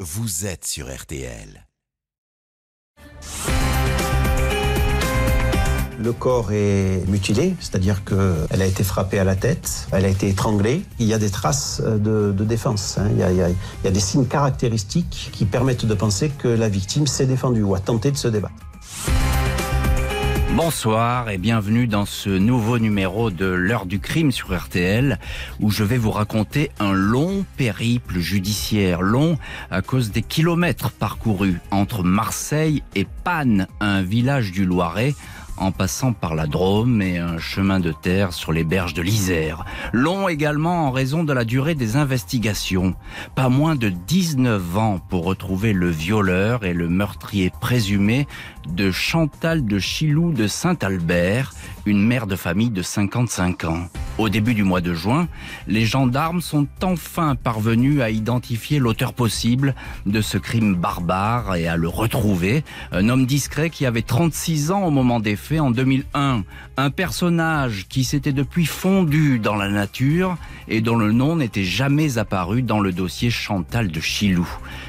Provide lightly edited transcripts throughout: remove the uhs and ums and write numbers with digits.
vous êtes sur RTL. Le corps est mutilé, c'est-à-dire qu'elle a été frappée à la tête, elle a été étranglée. Il y a des traces de défense. Il y a des signes caractéristiques qui permettent de penser que la victime s'est défendue ou a tenté de se débattre. Bonsoir et bienvenue dans ce nouveau numéro de l'heure du crime sur RTL où je vais vous raconter un long périple judiciaire, long à cause des kilomètres parcourus entre Marseille et Pannes, un village du Loiret, en passant par la Drôme et un chemin de terre sur les berges de l'Isère. Long également en raison de la durée des investigations. Pas moins de 19 ans pour retrouver le violeur et le meurtrier présumé de Chantal de Chilou de Saint-Albert, une mère de famille de 55 ans. Au début du mois de juin, les gendarmes sont enfin parvenus à identifier l'auteur possible de ce crime barbare et à le retrouver. Un homme discret qui avait 36 ans au moment des faits en 2001. Un personnage qui s'était depuis fondu dans la nature et dont le nom n'était jamais apparu dans le dossier Chantal de Chilou.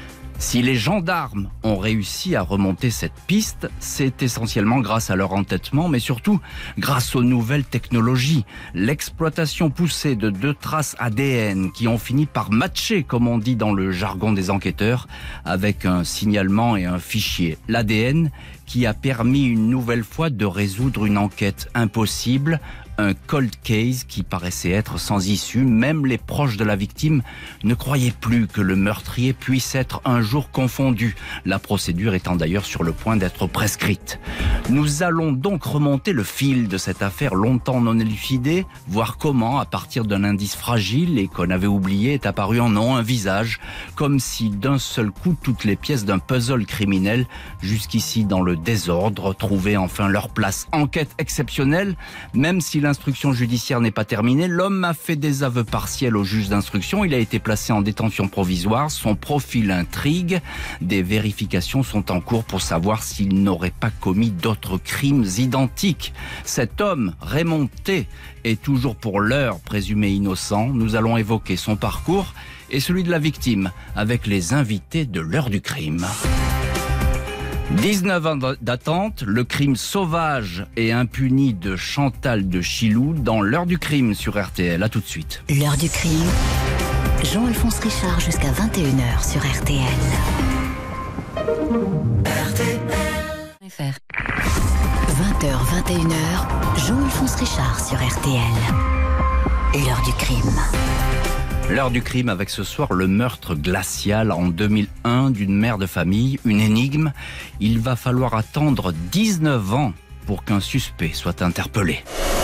Si les gendarmes ont réussi à remonter cette piste, c'est essentiellement grâce à leur entêtement, mais surtout grâce aux nouvelles technologies. L'exploitation poussée de 2 traces ADN qui ont fini par matcher, comme on dit dans le jargon des enquêteurs, avec un signalement et un fichier. L'ADN qui a permis une nouvelle fois de résoudre une enquête impossible, un cold case qui paraissait être sans issue. Même les proches de la victime ne croyaient plus que le meurtrier puisse être un jour confondu, la procédure étant d'ailleurs sur le point d'être prescrite. Nous allons donc remonter le fil de cette affaire longtemps non élucidée, voir comment, à partir d'un indice fragile et qu'on avait oublié, est apparu en non un visage, comme si d'un seul coup toutes les pièces d'un puzzle criminel, jusqu'ici dans le désordre, trouvaient enfin leur place. Enquête exceptionnelle, même si l'instruction judiciaire n'est pas terminée, l'homme a fait des aveux partiels au juge d'instruction, il a été placé en détention provisoire, son profil intrigue, des vérifications sont en cours pour savoir s'il n'aurait pas commis d'autres crimes identiques. Cet homme, Raymond T, est toujours pour l'heure présumé innocent. Nous allons évoquer son parcours et celui de la victime avec les invités de l'heure du crime. 19 ans d'attente, le crime sauvage et impuni de Chantal de Chilou dans l'heure du crime sur RTL. À tout de suite. L'heure du crime, Jean-Alphonse Richard jusqu'à 21h sur RTL. RTL. 20h, 21h, Jean-Alphonse Richard sur RTL. L'heure du crime. L'heure du crime avec ce soir le meurtre glacial en 2001 d'une mère de famille, une énigme. Il va falloir attendre 19 ans pour qu'un suspect soit interpellé.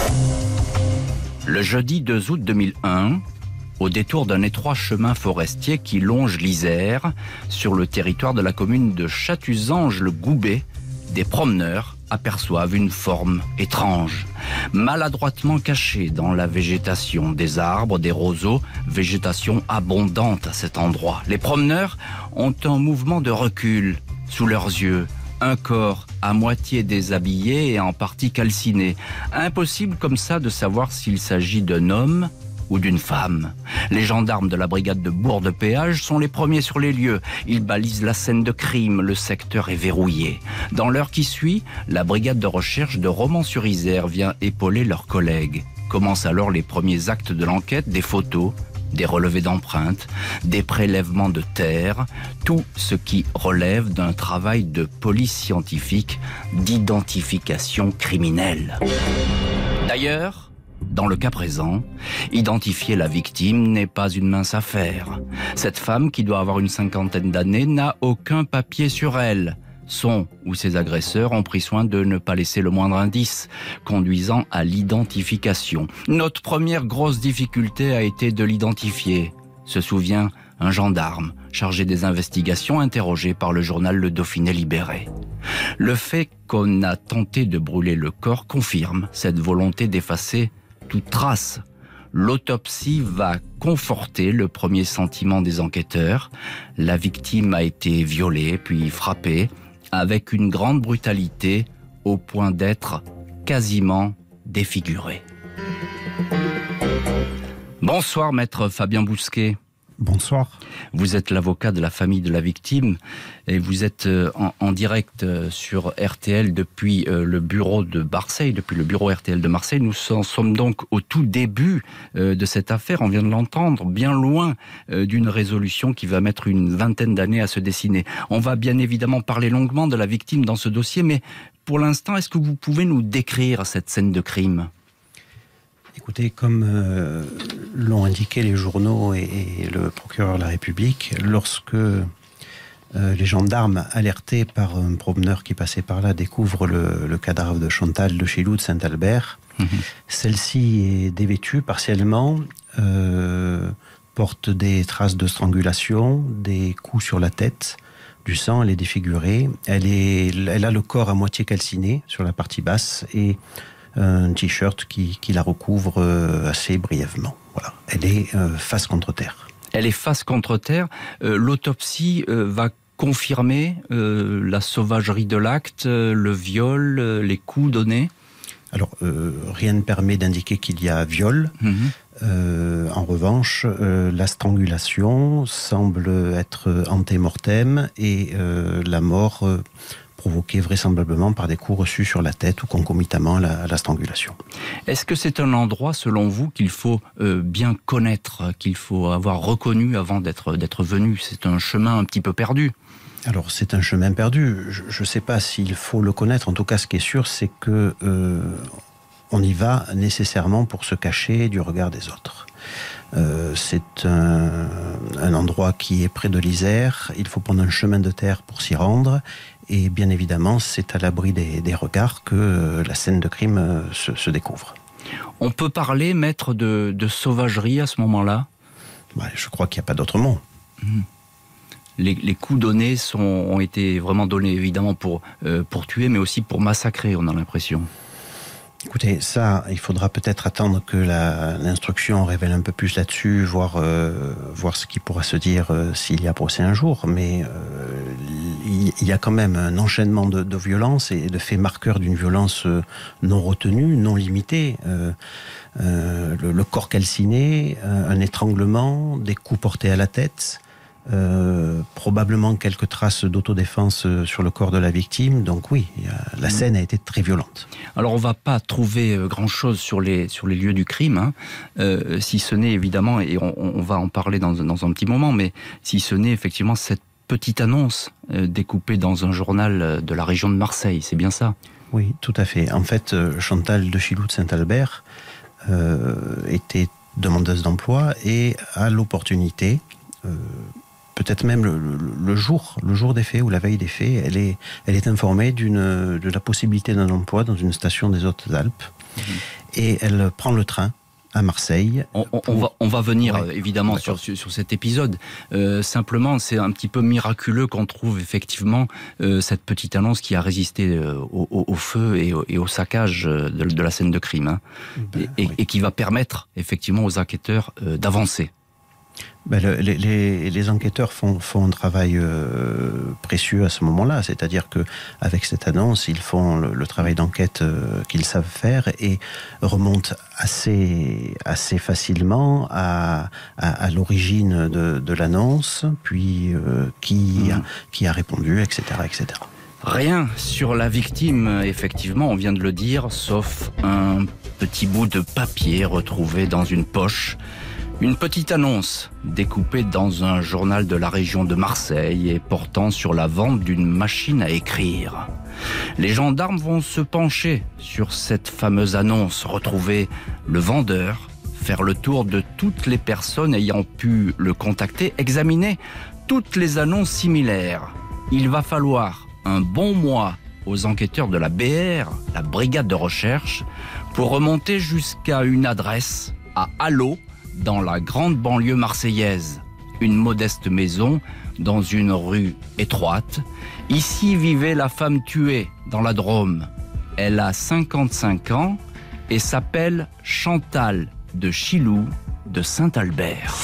Le jeudi 2 août 2001, au détour d'un étroit chemin forestier qui longe l'Isère, sur le territoire de la commune de Chatuzange-le-Goubet, des promeneurs aperçoivent une forme étrange, maladroitement cachée dans la végétation, des arbres, des roseaux, végétation abondante à cet endroit. Les promeneurs ont un mouvement de recul sous leurs yeux, un corps à moitié déshabillé et en partie calciné. Impossible comme ça de savoir s'il s'agit d'un homme ou d'une femme. Les gendarmes de la brigade de Bourg-de-Péage sont les premiers sur les lieux. Ils balisent la scène de crime, le secteur est verrouillé. Dans l'heure qui suit, la brigade de recherche de Romans-sur-Isère vient épauler leurs collègues. Commencent alors les premiers actes de l'enquête, des photos, des relevés d'empreintes, des prélèvements de terre, tout ce qui relève d'un travail de police scientifique, d'identification criminelle. D'ailleurs, dans le cas présent, identifier la victime n'est pas une mince affaire. Cette femme, qui doit avoir une 50aine d'années, n'a aucun papier sur elle. Son ou ses agresseurs ont pris soin de ne pas laisser le moindre indice, conduisant à l'identification. Notre première grosse difficulté a été de l'identifier, se souvient un gendarme chargé des investigations interrogé par le journal Le Dauphiné Libéré. Le fait qu'on a tenté de brûler le corps confirme cette volonté d'effacer toute trace. L'autopsie va conforter le premier sentiment des enquêteurs. La victime a été violée puis frappée avec une grande brutalité au point d'être quasiment défigurée. Bonsoir maître Fabien Bousquet. Bonsoir. Vous êtes l'avocat de la famille de la victime et vous êtes en direct sur RTL depuis le bureau de Marseille, depuis le bureau RTL de Marseille. Nous en sommes donc au tout début de cette affaire, on vient de l'entendre, bien loin d'une résolution qui va mettre une vingtaine d'années à se dessiner. On va bien évidemment parler longuement de la victime dans ce dossier, mais pour l'instant, est-ce que vous pouvez nous décrire cette scène de crime ? Écoutez, comme l'ont indiqué les journaux et le procureur de la République, lorsque les gendarmes, alertés par un promeneur qui passait par là, découvrent le cadavre de Chantal de Chilou de Saint-Albert, celle-ci est dévêtue partiellement, porte des traces de strangulation, des coups sur la tête, du sang, elle est défigurée, elle a le corps à moitié calciné sur la partie basse et un t-shirt qui la recouvre assez brièvement. Voilà. Elle est face contre terre. Elle est face contre terre. L'autopsie va confirmer la sauvagerie de l'acte, le viol, les coups donnés ? Alors, rien ne permet d'indiquer qu'il y a viol. En revanche, la strangulation semble être ante-mortem et la mort provoquée vraisemblablement par des coups reçus sur la tête ou concomitamment à la strangulation. Est-ce que c'est un endroit, selon vous, qu'il faut bien connaître, qu'il faut avoir reconnu avant d'être venu ? C'est un chemin un petit peu perdu. Alors, c'est un chemin perdu. Je ne sais pas s'il faut le connaître. En tout cas, ce qui est sûr, c'est que on y va nécessairement pour se cacher du regard des autres. C'est un endroit qui est près de l'Isère. Il faut prendre un chemin de terre pour s'y rendre. Et bien évidemment, c'est à l'abri des regards que la scène de crime se découvre. On peut parler, maître, de sauvagerie à ce moment-là ? Je crois qu'il n'y a pas d'autre mot. Les coups donnés ont été vraiment donnés évidemment pour tuer, mais aussi pour massacrer, on a l'impression. Écoutez, ça, il faudra peut-être attendre que l'instruction révèle un peu plus là-dessus, voir ce qui pourra se dire s'il y a procès un jour. Mais il y a quand même un enchaînement de violences et de faits marqueurs d'une violence non retenue, non limitée. Le corps calciné, un étranglement, des coups portés à la tête. Probablement quelques traces d'autodéfense sur le corps de la victime. Donc oui, la scène a été très violente. Alors on va pas trouver grand-chose sur les lieux du crime, si ce n'est évidemment, et on va en parler dans un petit moment, mais si ce n'est effectivement cette petite annonce découpée dans un journal de la région de Marseille, c'est bien ça ? Oui, tout à fait. En fait, Chantal de Chilou de Saint-Albert était demandeuse d'emploi et a l'opportunité, peut-être même le jour des faits ou la veille des faits, elle est informée de la possibilité d'un emploi dans une station des Hautes-Alpes. Et elle prend le train à Marseille. On va venir évidemment sur cet épisode. Simplement, c'est un petit peu miraculeux qu'on trouve effectivement cette petite annonce qui a résisté au feu et au saccage de la scène de crime, et qui va permettre effectivement aux enquêteurs d'avancer. Les enquêteurs font un travail précieux à ce moment-là, c'est-à-dire que avec cette annonce, ils font le travail d'enquête qu'ils savent faire et remontent assez facilement à l'origine de l'annonce, puis qui a répondu, etc., etc. Rien sur la victime, effectivement, on vient de le dire, sauf un petit bout de papier retrouvé dans une poche. Une petite annonce découpée dans un journal de la région de Marseille et portant sur la vente d'une machine à écrire. Les gendarmes vont se pencher sur cette fameuse annonce, retrouver le vendeur, faire le tour de toutes les personnes ayant pu le contacter, examiner toutes les annonces similaires. Il va falloir un bon mois aux enquêteurs de la BR, la brigade de recherche, pour remonter jusqu'à une adresse à Allo, dans la grande banlieue marseillaise. Une modeste maison dans une rue étroite. Ici vivait la femme tuée dans la Drôme. Elle a 55 ans et s'appelle Chantal de Chilou de Saint-Albert.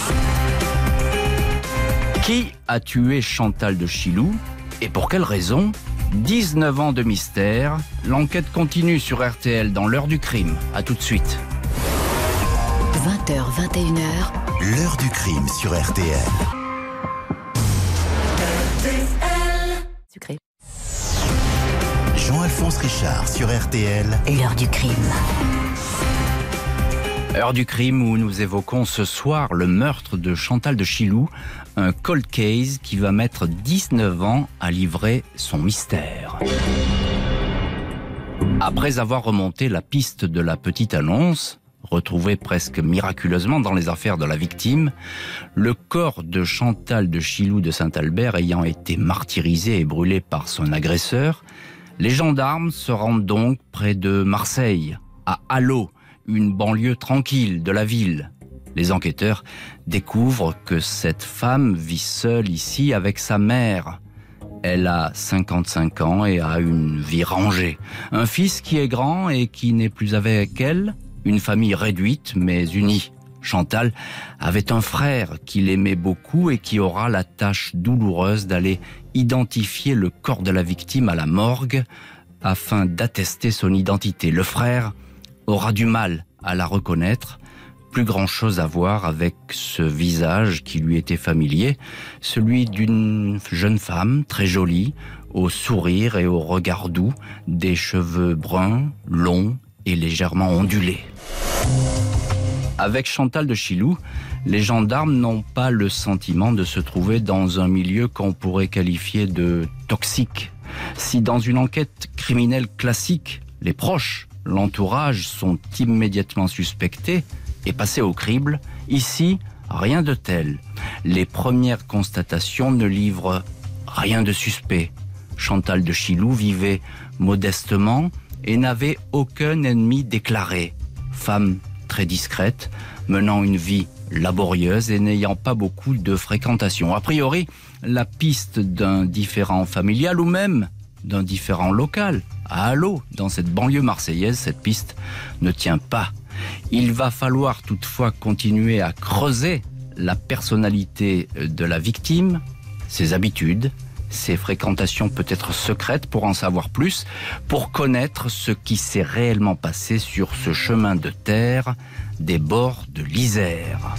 Qui a tué Chantal de Chilou et pour quelle raison ? 19 ans de mystère. L'enquête continue sur RTL dans l'heure du crime. À tout de suite. 20h, 21h, L'heure du crime sur RTL. Sucré. Jean-Alphonse Richard sur RTL. L'heure du crime. Heure du crime où nous évoquons ce soir le meurtre de Chantal de Chilou, un cold case qui va mettre 19 ans à livrer son mystère. Après avoir remonté la piste de la petite annonce, retrouvée presque miraculeusement dans les affaires de la victime, le corps de Chantal de Chilou de Saint-Albert ayant été martyrisé et brûlé par son agresseur, les gendarmes se rendent donc près de Marseille, à Allo, une banlieue tranquille de la ville. Les enquêteurs découvrent que cette femme vit seule ici avec sa mère. Elle a 55 ans et a une vie rangée. Un fils qui est grand et qui n'est plus avec elle. Une famille réduite mais unie. Chantal avait un frère qu'il aimait beaucoup et qui aura la tâche douloureuse d'aller identifier le corps de la victime à la morgue afin d'attester son identité. Le frère aura du mal à la reconnaître. Plus grand-chose à voir avec ce visage qui lui était familier, celui d'une jeune femme très jolie, au sourire et au regard doux, des cheveux bruns, longs et légèrement ondulés. Avec Chantal de Chilou, les gendarmes n'ont pas le sentiment de se trouver dans un milieu qu'on pourrait qualifier de toxique. Si dans une enquête criminelle classique, les proches, l'entourage sont immédiatement suspectés et passés au crible, ici, rien de tel. Les premières constatations ne livrent rien de suspect. Chantal de Chilou vivait modestement et n'avait aucun ennemi déclaré. Femme très discrète, menant une vie laborieuse et n'ayant pas beaucoup de fréquentation. A priori, la piste d'un différend familial ou même d'un différend local, à Allo, dans cette banlieue marseillaise, cette piste ne tient pas. Il va falloir toutefois continuer à creuser la personnalité de la victime, ses habitudes, ses fréquentations peut-être secrètes pour en savoir plus, pour connaître ce qui s'est réellement passé sur ce chemin de terre des bords de l'Isère.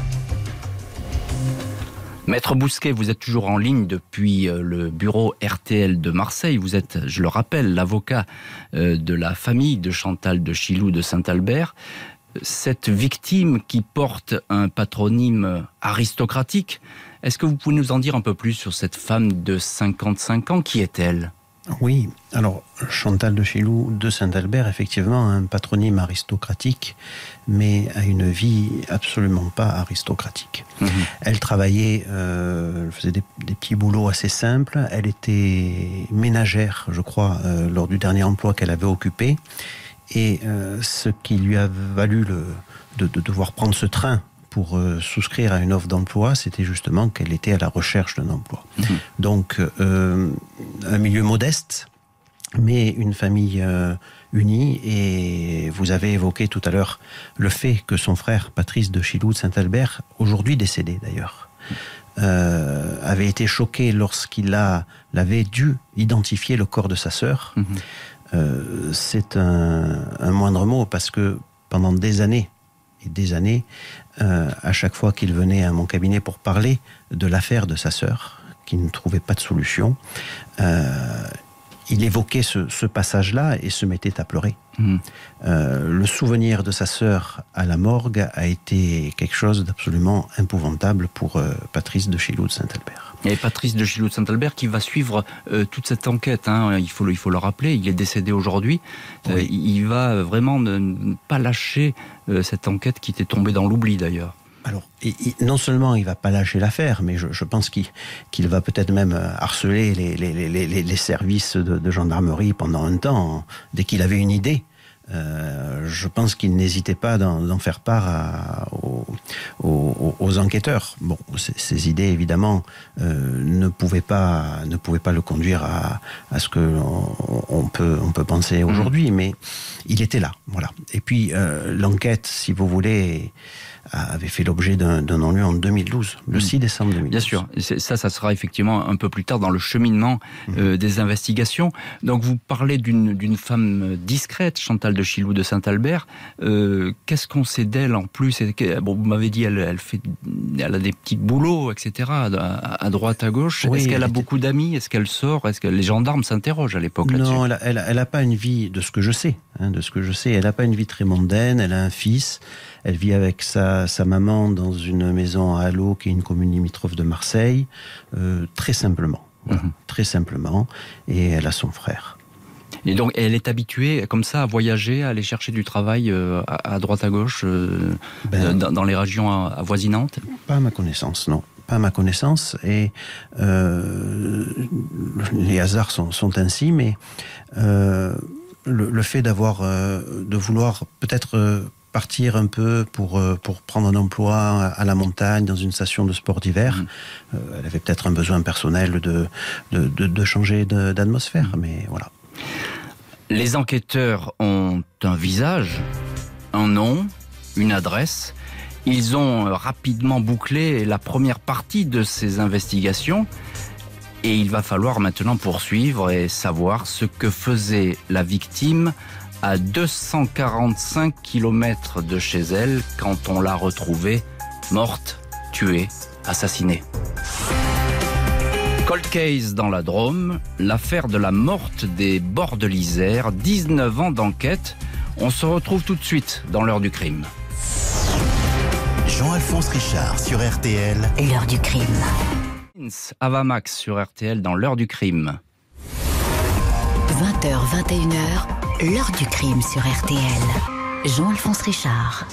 Maître Bousquet, vous êtes toujours en ligne depuis le bureau RTL de Marseille. Vous êtes, je le rappelle, l'avocat de la famille de Chantal de Chilou de Saint-Albert. Cette victime qui porte un patronyme aristocratique, est-ce que vous pouvez nous en dire un peu plus sur cette femme de 55 ans? Qui est-elle? Oui, alors Chantal de Chilou de Saint-Albert, effectivement, a un patronyme aristocratique, mais a une vie absolument pas aristocratique. Elle travaillait, elle faisait des petits boulots assez simples, elle était ménagère, je crois, lors du dernier emploi qu'elle avait occupé, et ce qui lui a valu de devoir prendre ce train pour souscrire à une offre d'emploi, c'était justement qu'elle était à la recherche d'un emploi. Donc, un milieu modeste, mais une famille unie. Et vous avez évoqué tout à l'heure le fait que son frère, Patrice de Chilou de Saint-Albert, aujourd'hui décédé d'ailleurs, avait été choqué lorsqu'il avait dû identifier le corps de sa sœur. C'est un moindre mot, parce que pendant des années, à chaque fois qu'il venait à mon cabinet pour parler de l'affaire de sa sœur, qui ne trouvait pas de solution, il évoquait ce passage-là et se mettait à pleurer. Le souvenir de sa sœur à la morgue a été quelque chose d'absolument épouvantable pour Patrice de Chilou de Saint-Albert. Et Patrice de Chilou de Saint-Albert qui va suivre toute cette enquête, hein, il faut le rappeler, il est décédé aujourd'hui. Oui. Il va vraiment ne pas lâcher cette enquête qui était tombée dans l'oubli d'ailleurs. Alors, non seulement il ne va pas lâcher l'affaire, mais je pense qu'il va peut-être même harceler les services de gendarmerie pendant un temps, dès qu'il avait une idée. Je pense qu'il n'hésitait pas d'en faire part aux enquêteurs. Bon, ces idées, évidemment, ne pouvaient pas le conduire à ce que on peut penser aujourd'hui, mais il était là, voilà. Et puis, l'enquête, si vous voulez, avait fait l'objet d'un non-lieu en 2012, le 6 décembre 2012. Bien sûr, ça sera effectivement un peu plus tard dans le cheminement des investigations. Donc vous parlez d'une femme discrète, Chantal Chantal de Chilou de Saint-Albert. Qu'est-ce qu'on sait d'elle en plus? Bon, vous m'avez dit elle a des petits boulots, etc. à droite, à gauche. Oui, est-ce qu'elle a beaucoup d'amis? Est-ce qu'elle sort? Est-ce que les gendarmes s'interrogent à l'époque là-dessus? Non, elle a pas une vie, de ce que je sais, elle a pas une vie très mondaine. Elle a un fils. Elle vit avec sa maman dans une maison à Allo, qui est une commune limitrophe de Marseille, très simplement. Voilà, très simplement. Et elle a son frère. Et donc, elle est habituée, comme ça, à voyager, à aller chercher du travail à droite, à gauche, dans les régions avoisinantes? Pas à ma connaissance, non. Pas à ma connaissance. Et les hasards sont ainsi, mais le fait de vouloir peut-être partir un peu pour prendre un emploi à la montagne, dans une station de sport d'hiver. Elle avait peut-être un besoin personnel de changer d'atmosphère, mais voilà. Les enquêteurs ont un visage, un nom, une adresse. Ils ont rapidement bouclé la première partie de ces investigations et il va falloir maintenant poursuivre et savoir ce que faisait la victime à 245 km de chez elle quand on l'a retrouvée morte, tuée, assassinée. Cold Case dans la Drôme, l'affaire de la morte des bords de l'Isère, 19 ans d'enquête. On se retrouve tout de suite dans l'heure du crime. Jean-Alphonse Richard sur RTL. L'heure du crime. Avamax sur RTL dans l'heure du crime. 20h, 21h, l'heure du crime sur RTL. Jean-Alphonse Richard.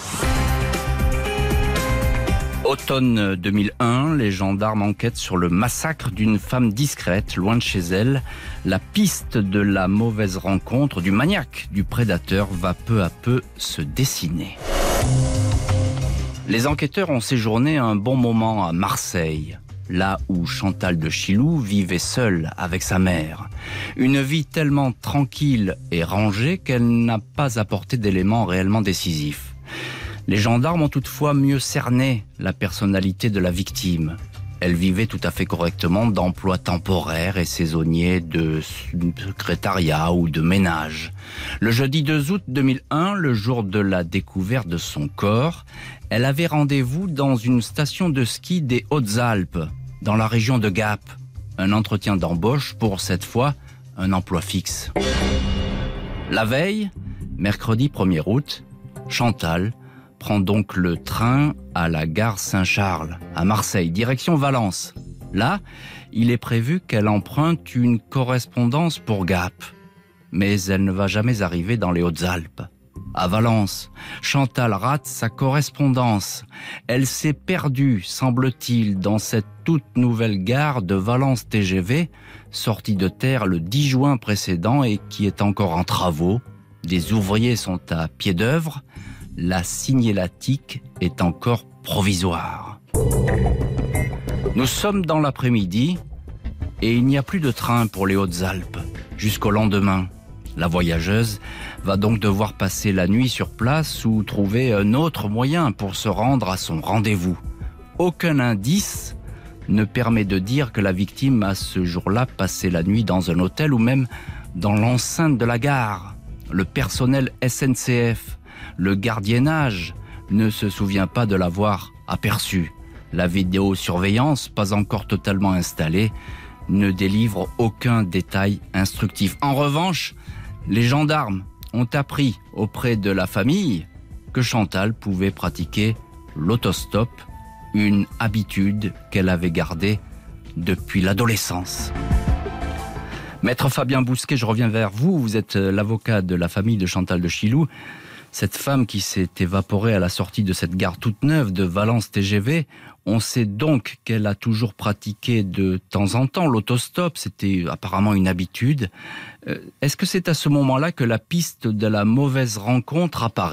Automne 2001, les gendarmes enquêtent sur le massacre d'une femme discrète, loin de chez elle. La piste de la mauvaise rencontre, du maniaque, du prédateur, va peu à peu se dessiner. Les enquêteurs ont séjourné un bon moment à Marseille, là où Chantal de Chilou vivait seule avec sa mère. Une vie tellement tranquille et rangée qu'elle n'a pas apporté d'éléments réellement décisifs. Les gendarmes ont toutefois mieux cerné la personnalité de la victime. Elle vivait tout à fait correctement d'emplois temporaires et saisonniers de secrétariat ou de ménage. Le jeudi 2 août 2001, le jour de la découverte de son corps, elle avait rendez-vous dans une station de ski des Hautes-Alpes, dans la région de Gap. Un entretien d'embauche pour, cette fois, un emploi fixe. La veille, mercredi 1er août, Chantal prend donc le train à la gare Saint-Charles, à Marseille, direction Valence. Là, il est prévu qu'elle emprunte une correspondance pour Gap. Mais elle ne va jamais arriver dans les Hautes-Alpes. À Valence, Chantal rate sa correspondance. Elle s'est perdue, semble-t-il, dans cette toute nouvelle gare de Valence TGV, sortie de terre le 10 juin précédent et qui est encore en travaux. Des ouvriers sont à pied d'œuvre. La signalétique est encore provisoire. Nous sommes dans l'après-midi et il n'y a plus de train pour les Hautes-Alpes jusqu'au lendemain. La voyageuse va donc devoir passer la nuit sur place ou trouver un autre moyen pour se rendre à son rendez-vous. Aucun indice ne permet de dire que la victime a ce jour-là passé la nuit dans un hôtel ou même dans l'enceinte de la gare. Le personnel SNCF, le gardiennage, ne se souvient pas de l'avoir aperçue. La vidéosurveillance, pas encore totalement installée, ne délivre aucun détail instructif. En revanche, les gendarmes ont appris auprès de la famille que Chantal pouvait pratiquer l'autostop, une habitude qu'elle avait gardée depuis l'adolescence. Maître Fabien Bousquet, je reviens vers vous. Vous êtes l'avocat de la famille de Chantal de Chilou. Cette femme qui s'est évaporée à la sortie de cette gare toute neuve de Valence TGV, on sait donc qu'elle a toujours pratiqué de temps en temps l'autostop, c'était apparemment une habitude. Est-ce que c'est à ce moment-là que la piste de la mauvaise rencontre apparaît ?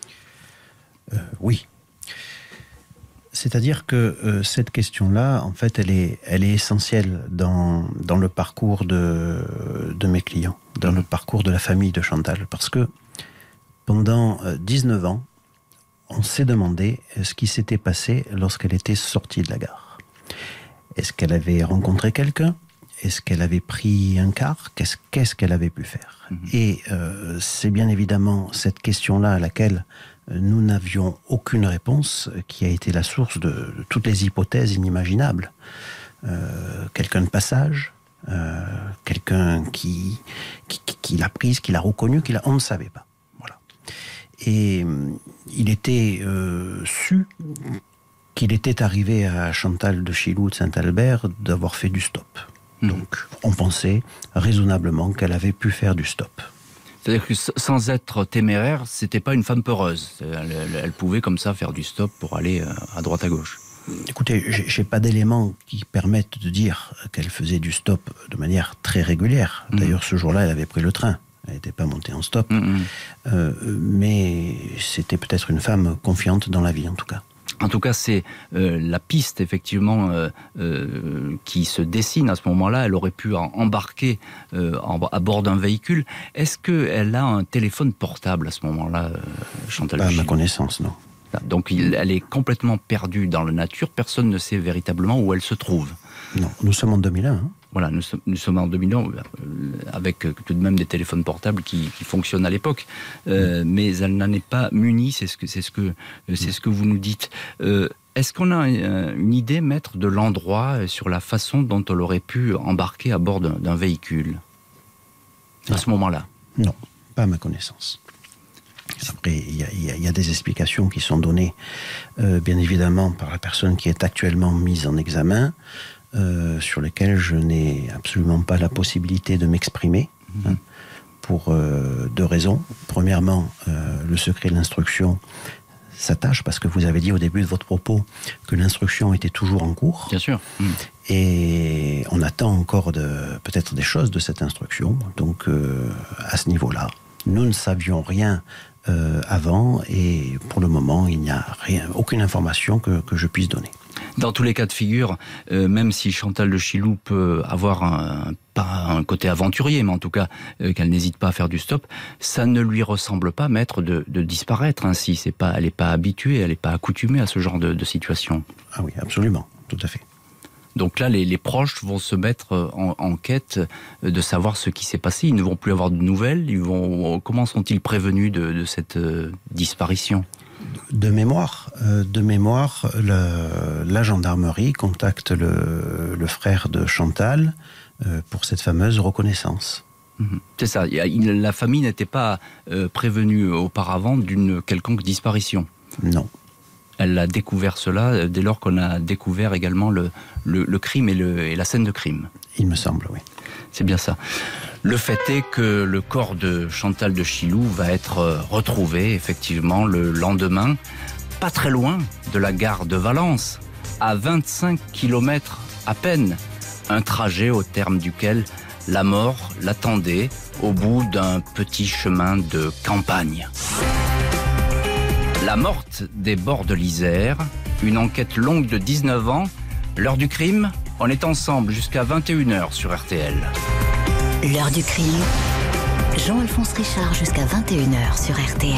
Oui. C'est-à-dire que cette question-là, en fait, elle est essentielle dans le parcours de mes clients, dans le parcours de la famille de Chantal, parce que pendant 19 ans, on s'est demandé ce qui s'était passé lorsqu'elle était sortie de la gare. Est-ce qu'elle avait rencontré quelqu'un ? Est-ce qu'elle avait pris un quart ? Qu'est-ce qu'elle avait pu faire ? Et c'est bien évidemment cette question-là à laquelle nous n'avions aucune réponse qui a été la source de toutes les hypothèses inimaginables. Quelqu'un de passage, quelqu'un qui l'a prise, qui l'a reconnue, on ne savait pas. Voilà. Et il était su qu'il était arrivé à Chantal de Chilou de Saint-Albert d'avoir fait du stop. Donc on pensait raisonnablement qu'elle avait pu faire du stop. C'est-à-dire que sans être téméraire, c'était pas une femme peureuse. Elle pouvait comme ça faire du stop pour aller à droite à gauche. Écoutez, j'ai pas d'éléments qui permettent de dire qu'elle faisait du stop de manière très régulière. D'ailleurs, ce jour-là, elle avait pris le train. Elle n'était pas montée en stop. Mais c'était peut-être une femme confiante dans la vie, en tout cas. En tout cas, c'est la piste, effectivement, qui se dessine à ce moment-là. Elle aurait pu embarquer à bord d'un véhicule. Est-ce qu'elle a un téléphone portable à ce moment-là, Chantal de Chilou ? Pas à ma connaissance, non. Donc, elle est complètement perdue dans la nature. Personne ne sait véritablement où elle se trouve. Non, nous sommes en 2001. Hein. Voilà, nous sommes en 2001, avec tout de même des téléphones portables qui fonctionnent à l'époque, mais elle n'en est pas munie, c'est ce que vous nous dites. Est-ce qu'on a une idée, maître, de l'endroit, sur la façon dont elle aurait pu embarquer à bord d'un véhicule à ce moment-là ? Non, pas à ma connaissance. Après, il y a des explications qui sont données, bien évidemment, par la personne qui est actuellement mise en examen, sur lesquelles je n'ai absolument pas la possibilité de m'exprimer, pour deux raisons. Premièrement, le secret de l'instruction s'attache, parce que vous avez dit au début de votre propos que l'instruction était toujours en cours. Bien sûr. Et on attend encore peut-être des choses de cette instruction. Donc, à ce niveau-là, nous ne savions rien avant, et pour le moment, il n'y a aucune information que je puisse donner. Dans tous les cas de figure, même si Chantal de Chilou peut avoir pas un côté aventurier, mais en tout cas qu'elle n'hésite pas à faire du stop, ça ne lui ressemble pas, maître, de disparaître ainsi. Elle n'est pas habituée, elle n'est pas accoutumée à ce genre de situation. Ah oui, absolument, tout à fait. Donc là, les proches vont se mettre en quête de savoir ce qui s'est passé. Ils ne vont plus avoir de nouvelles. Comment sont-ils prévenus de cette disparition ? De mémoire, la gendarmerie contacte le frère de Chantal pour cette fameuse reconnaissance. C'est ça. La famille n'était pas prévenue auparavant d'une quelconque disparition. Non. Elle a découvert cela dès lors qu'on a découvert également le crime et la scène de crime. Il me semble, oui. C'est bien ça. Le fait est que le corps de Chantal de Chilou va être retrouvé, effectivement, le lendemain, pas très loin de la gare de Valence, à 25 km à peine. Un trajet au terme duquel la mort l'attendait au bout d'un petit chemin de campagne. La morte des bords de l'Isère, une enquête longue de 19 ans. L'heure du crime, on est ensemble jusqu'à 21h sur RTL. L'heure du crime, Jean-Alphonse Richard jusqu'à 21h sur RTL.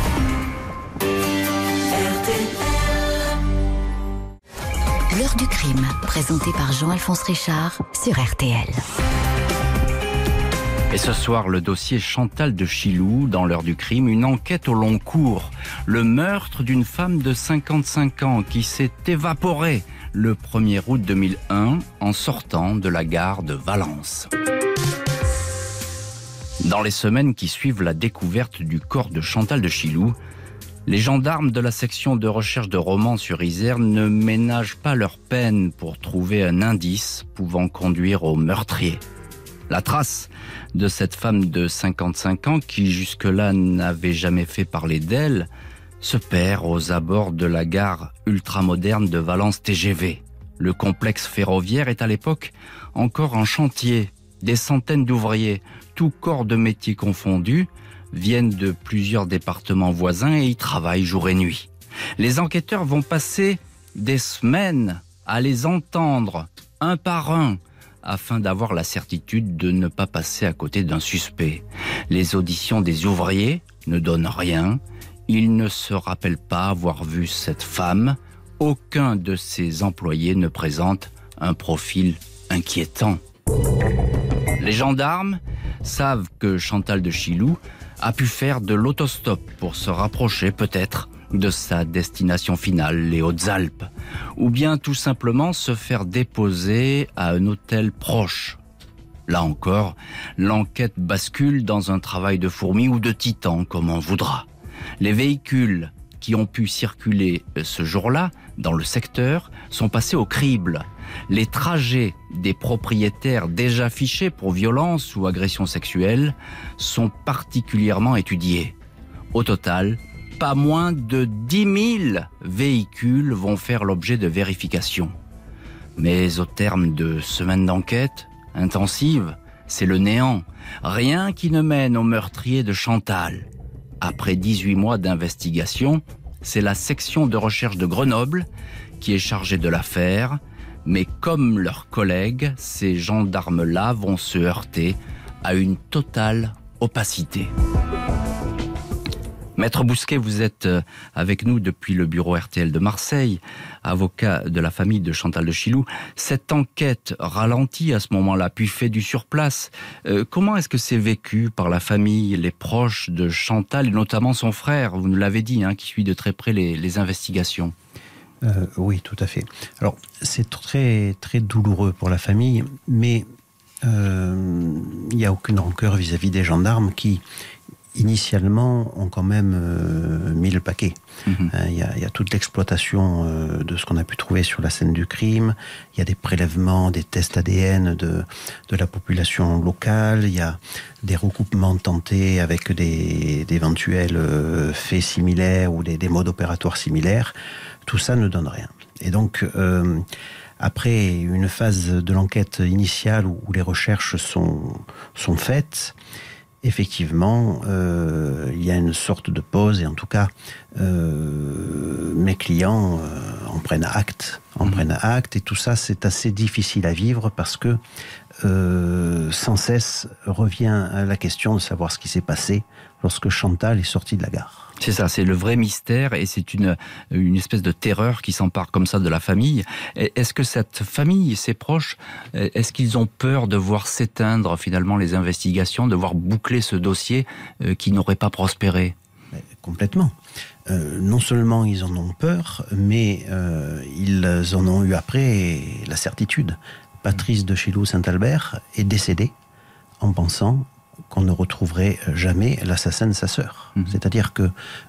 L'heure du crime, présentée par Jean-Alphonse Richard sur RTL. Et ce soir, le dossier Chantal de Chilou, dans l'heure du crime, une enquête au long cours. Le meurtre d'une femme de 55 ans qui s'est évaporée le 1er août 2001 en sortant de la gare de Valence. Dans les semaines qui suivent la découverte du corps de Chantal de Chilou, les gendarmes de la section de recherche de Romans-sur-Isère ne ménagent pas leur peine pour trouver un indice pouvant conduire au meurtrier. La trace de cette femme de 55 ans qui jusque-là n'avait jamais fait parler d'elle se perd aux abords de la gare ultramoderne de Valence TGV. Le complexe ferroviaire est à l'époque encore en chantier. Des centaines d'ouvriers, tous corps de métier confondus, viennent de plusieurs départements voisins et y travaillent jour et nuit. Les enquêteurs vont passer des semaines à les entendre, un par un, afin d'avoir la certitude de ne pas passer à côté d'un suspect. Les auditions des ouvriers ne donnent rien. Ils ne se rappellent pas avoir vu cette femme. Aucun de ses employés ne présente un profil inquiétant. Les gendarmes savent que Chantal de Chilou a pu faire de l'autostop pour se rapprocher peut-être de sa destination finale, les Hautes-Alpes, ou bien tout simplement se faire déposer à un hôtel proche. Là encore, l'enquête bascule dans un travail de fourmi ou de titan, comme on voudra. Les véhicules qui ont pu circuler ce jour-là dans le secteur sont passés au crible. Les trajets des propriétaires déjà fichés pour violence ou agression sexuelle sont particulièrement étudiés. Au total, pas moins de 10 000 véhicules vont faire l'objet de vérifications. Mais au terme de semaines d'enquête intensive, c'est le néant. Rien qui ne mène au meurtrier de Chantal. Après 18 mois d'investigation, c'est la section de recherche de Grenoble qui est chargée de l'affaire. Mais comme leurs collègues, ces gendarmes-là vont se heurter à une totale opacité. Maître Bousquet, vous êtes avec nous depuis le bureau RTL de Marseille, avocat de la famille de Chantal de Chilou. Cette enquête ralentit à ce moment-là, puis fait du surplace. Comment est-ce que c'est vécu par la famille, les proches de Chantal, et notamment son frère, vous nous l'avez dit, qui suit de très près les investigations? Oui, tout à fait. Alors, c'est très, très douloureux pour la famille, mais il n'y a aucune rancœur vis-à-vis des gendarmes qui, initialement, ont quand même mis le paquet. Il y a toute l'exploitation de ce qu'on a pu trouver sur la scène du crime. Il y a des prélèvements, des tests ADN de la population locale. Il y a des recoupements tentés avec d'éventuels faits similaires ou des modes opératoires similaires. Tout ça ne donne rien. Et donc, après une phase de l'enquête initiale où les recherches sont faites, effectivement, il y a une sorte de pause, et en tout cas, mes clients en prennent acte. Et tout ça, c'est assez difficile à vivre parce que sans cesse revient à la question de savoir ce qui s'est passé lorsque Chantal est sortie de la gare. C'est ça, c'est le vrai mystère, et c'est une espèce de terreur qui s'empare comme ça de la famille. Est-ce que cette famille, ses proches, est-ce qu'ils ont peur de voir s'éteindre finalement les investigations, de voir boucler ce dossier qui n'aurait pas prospéré? Complètement. Non seulement ils en ont peur, mais ils en ont eu après la certitude. Patrice de Chilou-Saint-Albert est décédé en pensant qu'on ne retrouverait jamais l'assassin de sa sœur. C'est-à-dire que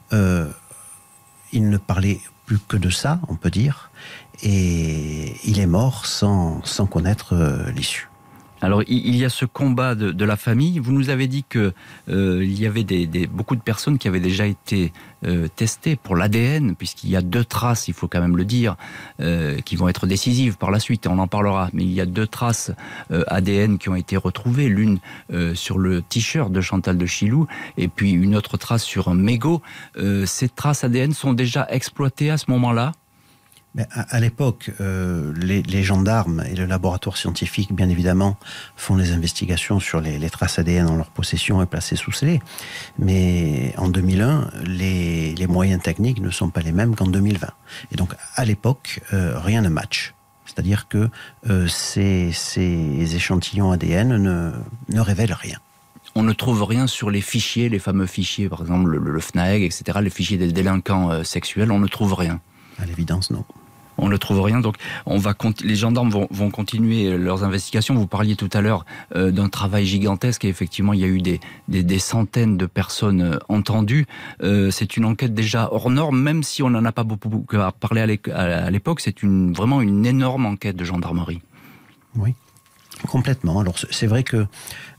il ne parlait plus que de ça, on peut dire, et il est mort sans connaître l'issue. Alors, il y a ce combat de la famille. Vous nous avez dit que il y avait beaucoup de personnes qui avaient déjà été testées pour l'ADN, puisqu'il y a 2 traces, il faut quand même le dire, qui vont être décisives par la suite, et on en parlera. Mais il y a 2 traces ADN qui ont été retrouvées, l'une sur le t-shirt de Chantal de Chilou, et puis une autre trace sur un mégot. Ces traces ADN sont déjà exploitées à ce moment-là? À l'époque, les gendarmes et le laboratoire scientifique, bien évidemment, font les investigations sur les traces ADN en leur possession et placées sous scellé. Mais en 2001, les moyens techniques ne sont pas les mêmes qu'en 2020. Et donc, à l'époque, rien ne match. C'est-à-dire que ces échantillons ADN ne révèlent rien. On ne trouve rien sur les fichiers, les fameux fichiers, par exemple le FNAEG, etc., les fichiers des délinquants sexuels, on ne trouve rien. À l'évidence, non. On ne trouve rien, donc les gendarmes vont continuer leurs investigations. Vous parliez tout à l'heure d'un travail gigantesque, et effectivement il y a eu des centaines de personnes entendues. C'est une enquête déjà hors norme, même si on n'en a pas beaucoup à parler à l'époque. C'est vraiment une énorme enquête de gendarmerie. Oui, complètement. Alors c'est vrai que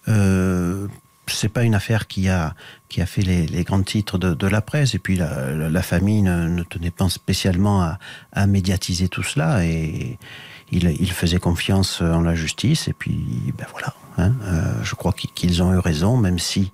c'est pas une affaire qui a fait les grands titres de la presse, et puis la famille ne tenait pas spécialement à médiatiser tout cela, et il faisait confiance en la justice, et puis voilà. Je crois qu'ils ont eu raison, même si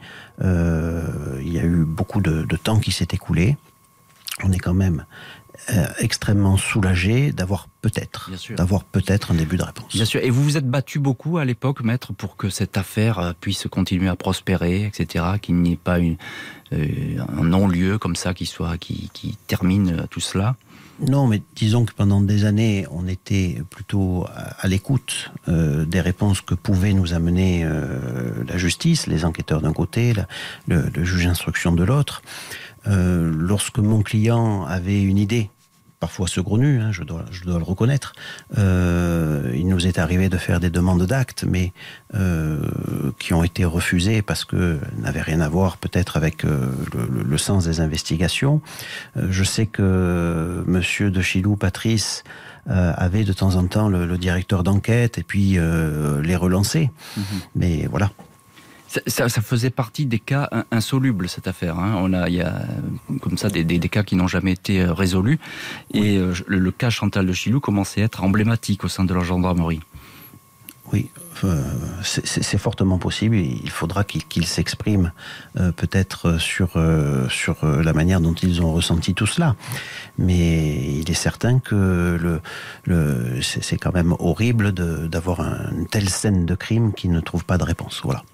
il y a eu beaucoup de temps qui s'est écoulé. On est quand même extrêmement soulagé d'avoir peut-être un début de réponse. Bien sûr. Et vous vous êtes battu beaucoup à l'époque, maître, pour que cette affaire puisse continuer à prospérer, etc., qu'il n'y ait pas un non-lieu comme ça qui termine tout cela? Non, mais disons que pendant des années, on était plutôt à l'écoute des réponses que pouvait nous amener la justice, les enquêteurs d'un côté, le juge d'instruction de l'autre. Lorsque mon client avait une idée, parfois saugrenue, je dois le reconnaître, il nous est arrivé de faire des demandes d'actes, mais qui ont été refusées parce que n'avaient rien à voir peut-être avec le sens des investigations. Je sais que Monsieur de Chilou, Patrice, avait de temps en temps le directeur d'enquête et puis les relancer. Mais voilà. Ça faisait partie des cas insolubles, cette affaire. Il y a comme ça des cas qui n'ont jamais été résolus. Et le cas Chantal de Chilou commençait à être emblématique au sein de la gendarmerie. Oui, c'est fortement possible. Il faudra qu'il s'exprime peut-être sur la manière dont ils ont ressenti tout cela. Mais il est certain que c'est quand même horrible d'avoir une telle scène de crime qui ne trouve pas de réponse. Voilà.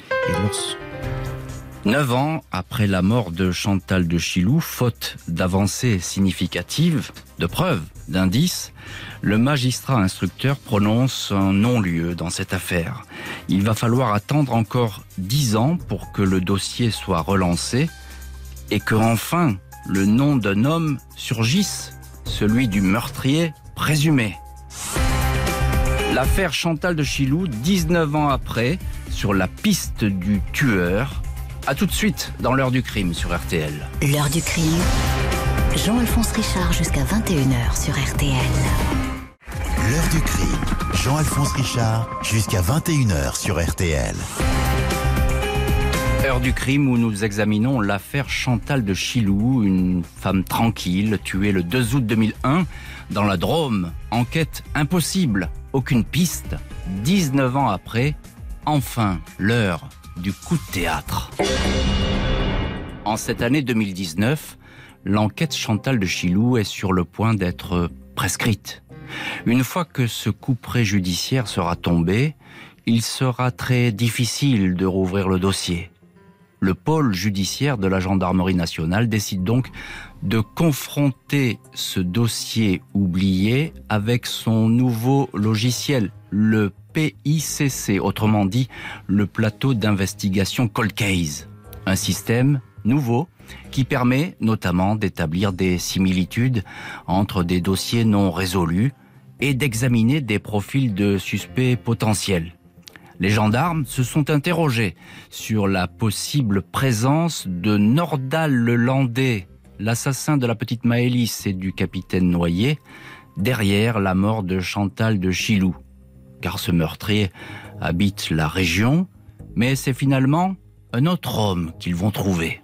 9 ans après la mort de Chantal de Chilou, faute d'avancées significatives, de preuves, d'indices, le magistrat instructeur prononce un non-lieu dans cette affaire. Il va falloir attendre encore 10 ans pour que le dossier soit relancé et que enfin le nom d'un homme surgisse, celui du meurtrier présumé. L'affaire Chantal de Chilou, 19 ans après, sur la piste du tueur. À tout de suite dans l'heure du crime sur RTL. L'heure du crime, Jean-Alphonse Richard jusqu'à 21h sur RTL. L'heure du crime, Jean-Alphonse Richard jusqu'à 21h sur RTL. Heure du crime où nous examinons l'affaire Chantal de Chilou, une femme tranquille tuée le 2 août 2001 dans la Drôme. Enquête impossible, aucune piste. 19 ans après, enfin l'heure du coup de théâtre. En cette année 2019, l'enquête Chantal de Chilou est sur le point d'être prescrite. Une fois que ce couperet judiciaire sera tombé, il sera très difficile de rouvrir le dossier. Le pôle judiciaire de la gendarmerie nationale décide donc de confronter ce dossier oublié avec son nouveau logiciel, le PICC, autrement dit le plateau d'investigation Cold Case. Un système nouveau qui permet notamment d'établir des similitudes entre des dossiers non résolus et d'examiner des profils de suspects potentiels. Les gendarmes se sont interrogés sur la possible présence de Nordal le Landais, l'assassin de la petite Maëlys et du capitaine Noyer, derrière la mort de Chantal de Chilou. Car ce meurtrier habite la région, mais c'est finalement un autre homme qu'ils vont trouver.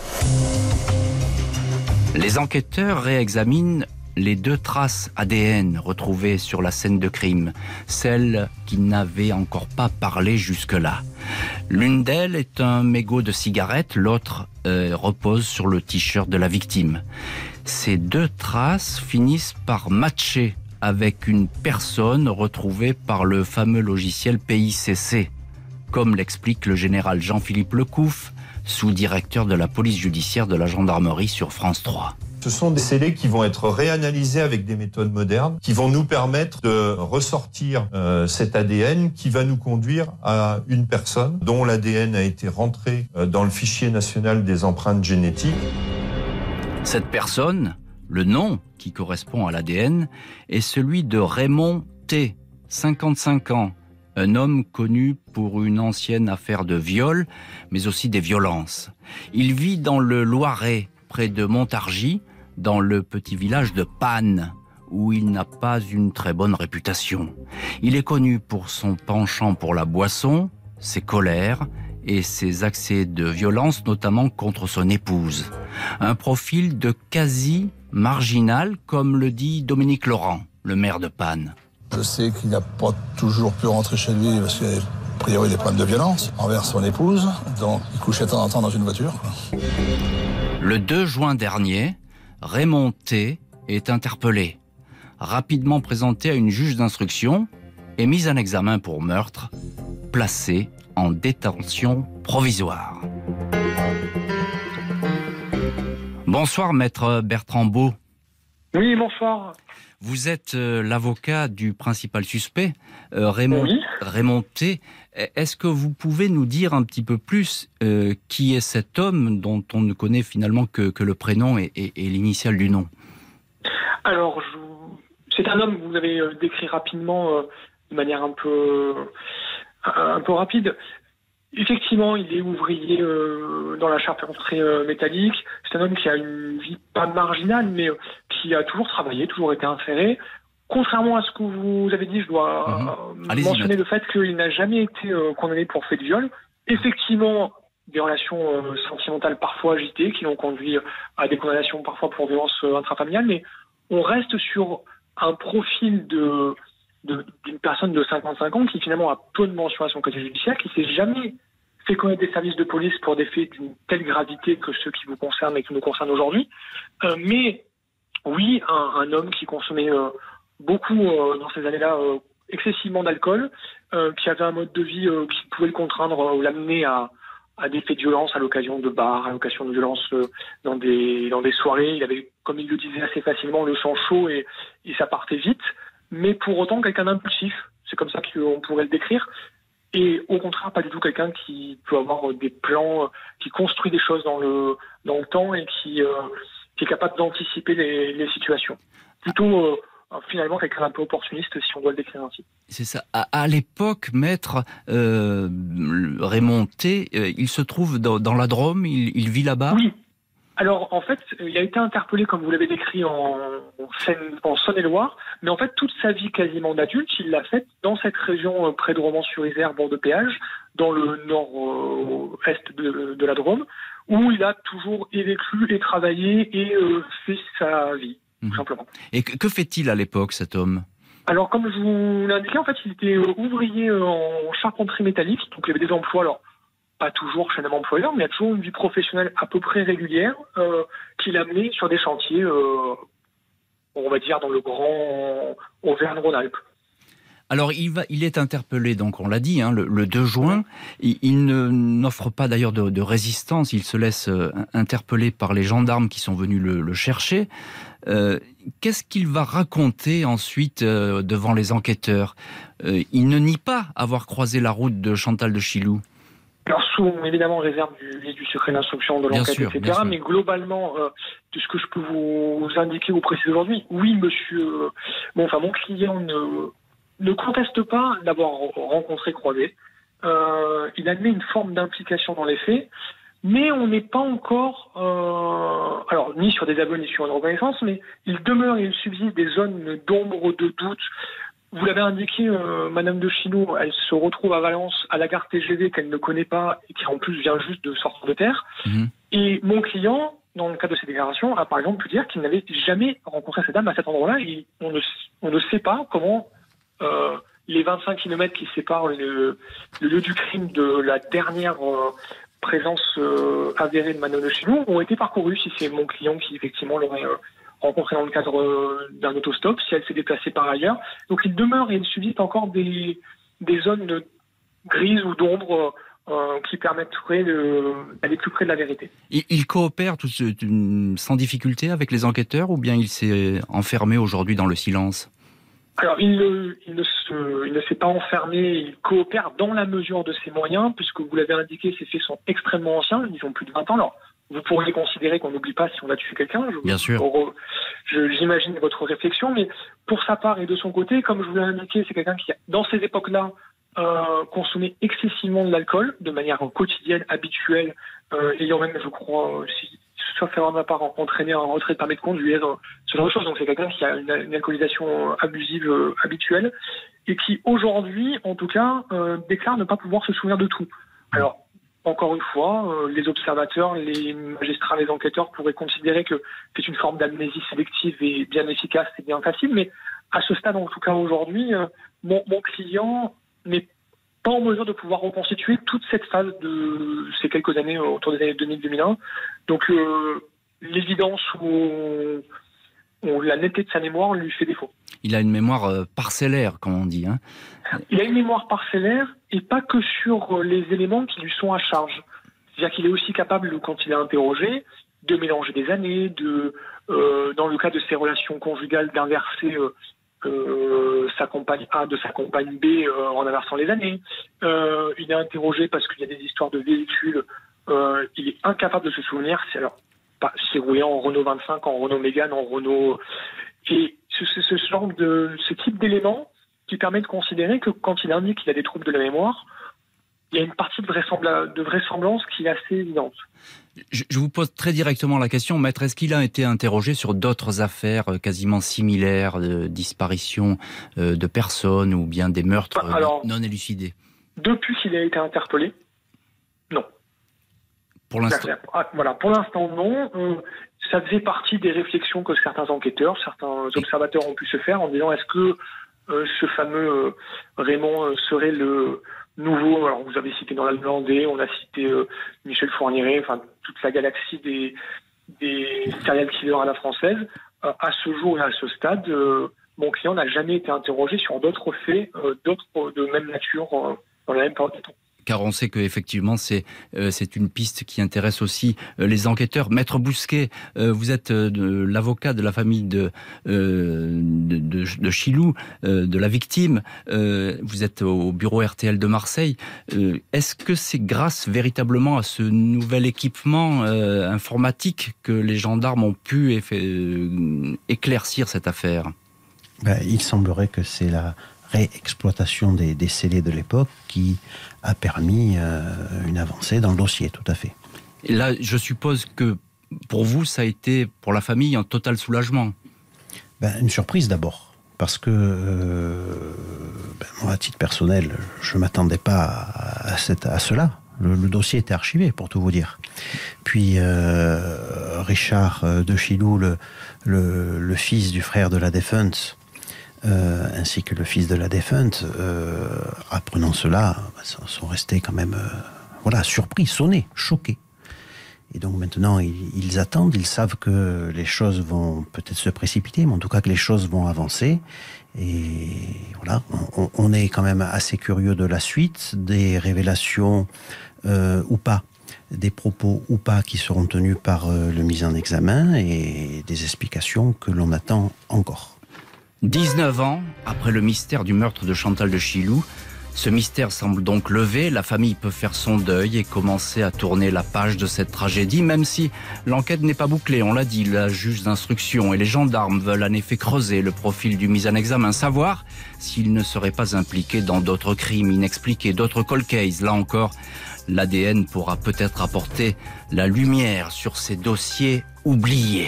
Les enquêteurs réexaminent les 2 traces ADN retrouvées sur la scène de crime, celles qui n'avaient encore pas parlé jusque-là. L'une d'elles est un mégot de cigarette, l'autre repose sur le t-shirt de la victime. Ces 2 traces finissent par matcher avec une personne retrouvée par le fameux logiciel PICC, comme l'explique le général Jean-Philippe Lecouf, sous-directeur de la police judiciaire de la gendarmerie sur France 3. Ce sont des scellés qui vont être réanalysés avec des méthodes modernes, qui vont nous permettre de ressortir cet ADN qui va nous conduire à une personne dont l'ADN a été rentré dans le fichier national des empreintes génétiques. Cette personne, le nom qui correspond à l'ADN, est celui de Raymond T, 55 ans, un homme connu pour une ancienne affaire de viol, mais aussi des violences. Il vit dans le Loiret, près de Montargis, dans le petit village de Panne, où il n'a pas une très bonne réputation. Il est connu pour son penchant pour la boisson, ses colères et ses accès de violence, notamment contre son épouse. Un profil de quasi marginal, comme le dit Dominique Laurent, le maire de Panne. Je sais qu'il n'a pas toujours pu rentrer chez lui parce qu'il y a a priori des problèmes de violence envers son épouse, donc il couchait de temps en temps dans une voiture. Le 2 juin dernier, Raymond T est interpellé, rapidement présenté à une juge d'instruction et mis en examen pour meurtre, placé en détention provisoire. Bonsoir, maître Bertrand Beau. Oui, bonsoir. Vous êtes l'avocat du principal suspect, Raymond T. Est-ce que vous pouvez nous dire un petit peu plus qui est cet homme dont on ne connaît finalement que le prénom et l'initiale du nom? Alors, c'est un homme que vous avez décrit rapidement, de manière un peu rapide. Effectivement, il est ouvrier dans la charpenterie métallique. C'est un homme qui a une vie pas marginale, mais qui a toujours travaillé, toujours été inséré. Contrairement à ce que vous avez dit, je dois mentionner le fait qu'il n'a jamais été condamné pour fait de viol. Effectivement, des relations sentimentales parfois agitées qui l'ont conduit à des condamnations parfois pour violences intrafamiliales, mais on reste sur un profil d'une personne de 55 ans qui finalement a peu de mentions à son côté judiciaire, qui s'est jamais fait connaître des services de police pour des faits d'une telle gravité que ceux qui vous concernent et qui nous concernent aujourd'hui. Mais oui, un homme qui consommait beaucoup dans ces années-là excessivement d'alcool, qui avait un mode de vie qui pouvait le contraindre ou l'amener à des faits de violence à l'occasion de bars, à l'occasion de violences dans des soirées. Il avait, comme il le disait assez facilement, le sang chaud et ça partait vite. Mais pour autant, quelqu'un d'impulsif. C'est comme ça qu'on pourrait le décrire. Et au contraire, pas du tout quelqu'un qui peut avoir des plans, qui construit des choses dans le temps et qui est capable d'anticiper les situations. Plutôt, finalement, quelqu'un d'un peu opportuniste, si on doit le décrire ainsi. C'est ça. À l'époque, maître Raymond T, il se trouve dans la Drôme, il vit là-bas? Oui. Alors, en fait, il a été interpellé, comme vous l'avez décrit, en Saône-et-Loire, mais en fait, toute sa vie quasiment d'adulte, il l'a faite dans cette région près de Romans-sur-Isère, bord de péage, dans le nord-est de la Drôme, où il a toujours vécu et travaillé et fait sa vie, tout simplement. Et que fait-il à l'époque, cet homme? Alors, comme je vous l'ai indiqué, en fait, il était ouvrier en charpenterie métallique, donc il avait des emplois, alors pas toujours chez un employeur, mais il a toujours une vie professionnelle à peu près régulière qui l'a mené sur des chantiers, on va dire, dans le grand Auvergne-Rhône-Alpes. Alors, il est interpellé, donc on l'a dit, le 2 juin. Il n'offre pas d'ailleurs de résistance. Il se laisse interpeller par les gendarmes qui sont venus le chercher. Qu'est-ce qu'il va raconter ensuite devant les enquêteurs? Il ne nie pas avoir croisé la route de Chantal de Chilou. Alors, sous évidemment réserve du secret d'instruction de l'enquête, etc. Mais globalement, de ce que je peux vous indiquer ou préciser aujourd'hui, oui, monsieur, mon client ne conteste pas d'avoir rencontré, croisé. Il admet une forme d'implication dans les faits, mais on n'est pas encore, alors ni sur des aveux ni sur une reconnaissance, mais il demeure et il subsiste des zones d'ombre, de doute. Vous l'avez indiqué, Madame de Chilou, elle se retrouve à Valence, à la gare TGV qu'elle ne connaît pas et qui en plus vient juste de sortir de terre. Et mon client, dans le cadre de ses déclarations, a par exemple pu dire qu'il n'avait jamais rencontré cette dame à cet endroit-là. Et on ne sait pas comment les 25 km qui séparent le lieu du crime de la dernière présence avérée de Madame de Chilou ont été parcourus, si c'est mon client qui effectivement l'aurait rencontré dans le cadre d'un autostop, si elle s'est déplacée par ailleurs. Donc il demeure et il subsiste encore des zones grises ou d'ombre qui permettraient d'aller plus près de la vérité. Il coopère sans difficulté avec les enquêteurs ou bien il s'est enfermé aujourd'hui dans le silence? Alors il ne s'est pas enfermé, il coopère dans la mesure de ses moyens, puisque vous l'avez indiqué, ces faits sont extrêmement anciens, ils ont plus de 20 ans. Alors, vous pourriez considérer qu'on n'oublie pas si on a tué quelqu'un. Bien sûr. J'imagine votre réflexion, mais pour sa part et de son côté, comme je vous l'ai indiqué, c'est quelqu'un qui, dans ces époques-là, consommait excessivement de l'alcool, de manière quotidienne, habituelle, ayant même, je crois, sauf erreur de ma part, entraîné un retrait de permis de conduire, ce genre de choses. Donc c'est quelqu'un qui a une alcoolisation abusive habituelle et qui, aujourd'hui, en tout cas, déclare ne pas pouvoir se souvenir de tout. Alors, encore une fois, les observateurs, les magistrats, les enquêteurs pourraient considérer que c'est une forme d'amnésie sélective et bien efficace et bien facile, mais à ce stade, en tout cas aujourd'hui, mon client n'est pas en mesure de pouvoir reconstituer toute cette phase de ces quelques années, autour des années 2000-2001. Donc l'évidence ou la netteté de sa mémoire lui fait défaut. Il a une mémoire parcellaire, comme on dit. Il a une mémoire parcellaire et pas que sur les éléments qui lui sont à charge. C'est-à-dire qu'il est aussi capable, quand il est interrogé, de mélanger des années, de dans le cas de ses relations conjugales, d'inverser sa compagne A de sa compagne B en inversant les années. Il est interrogé parce qu'il y a des histoires de véhicules. Il est incapable de se souvenir. C'est roulé en Renault 25, en Renault Mégane, en Renault... Et ce type d'éléments qui permet de considérer que quand il indique qu'il a des troubles de la mémoire, il y a une partie de vraisemblance qui est assez évidente. Je vous pose très directement la question, maître, est-ce qu'il a été interrogé sur d'autres affaires quasiment similaires, de disparition de personnes ou bien des meurtres non élucidés? Depuis qu'il a été interpellé, non. Pour l'instant, pour l'instant, non. Ça faisait partie des réflexions que certains enquêteurs, certains observateurs ont pu se faire en disant est-ce que ce fameux Raymond serait le nouveau... Alors vous avez cité dans Landais, on a cité Michel Fourniret, enfin toute la galaxie des serial killers à la française. À ce jour et à ce stade, mon client n'a jamais été interrogé sur d'autres faits, d'autres de même nature dans la même période de temps. Car on sait qu'effectivement, c'est une piste qui intéresse aussi les enquêteurs. Maître Bousquet, vous êtes l'avocat de la famille de Chilou, de la victime. Vous êtes au bureau RTL de Marseille. Est-ce que c'est grâce véritablement à ce nouvel équipement informatique que les gendarmes ont pu éclaircir cette affaire? Il semblerait que c'est la réexploitation des scellés de l'époque qui a permis une avancée dans le dossier, tout à fait. Et là, je suppose que pour vous, ça a été, pour la famille, un total soulagement. Une surprise d'abord, parce que moi, à titre personnel, je ne m'attendais pas à cela. Le dossier était archivé, pour tout vous dire. Puis Richard de Chilou, le fils du frère de la défunte, ainsi que le fils de la défunte, apprenant cela, sont restés quand même surpris, sonnés, choqués. Et donc maintenant, ils attendent, ils savent que les choses vont peut-être se précipiter, mais en tout cas que les choses vont avancer. Et voilà, on est quand même assez curieux de la suite, des révélations ou pas, des propos ou pas qui seront tenus par le mis en examen et des explications que l'on attend encore. 19 ans après le mystère du meurtre de Chantal de Chilou, ce mystère semble donc levé, la famille peut faire son deuil et commencer à tourner la page de cette tragédie, même si l'enquête n'est pas bouclée, on l'a dit, la juge d'instruction et les gendarmes veulent en effet creuser le profil du mis en examen, savoir s'il ne serait pas impliqué dans d'autres crimes inexpliqués, d'autres cold cases. Là encore, l'ADN pourra peut-être apporter la lumière sur ces dossiers oubliés.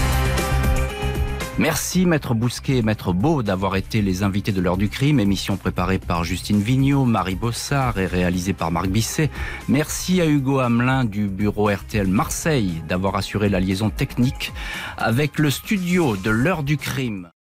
Merci Maître Bousquet et Maître Beau d'avoir été les invités de l'heure du crime, émission préparée par Justine Vignot, Marie Bossard et réalisée par Marc Bisset. Merci à Hugo Hamelin du bureau RTL Marseille d'avoir assuré la liaison technique avec le studio de l'heure du crime.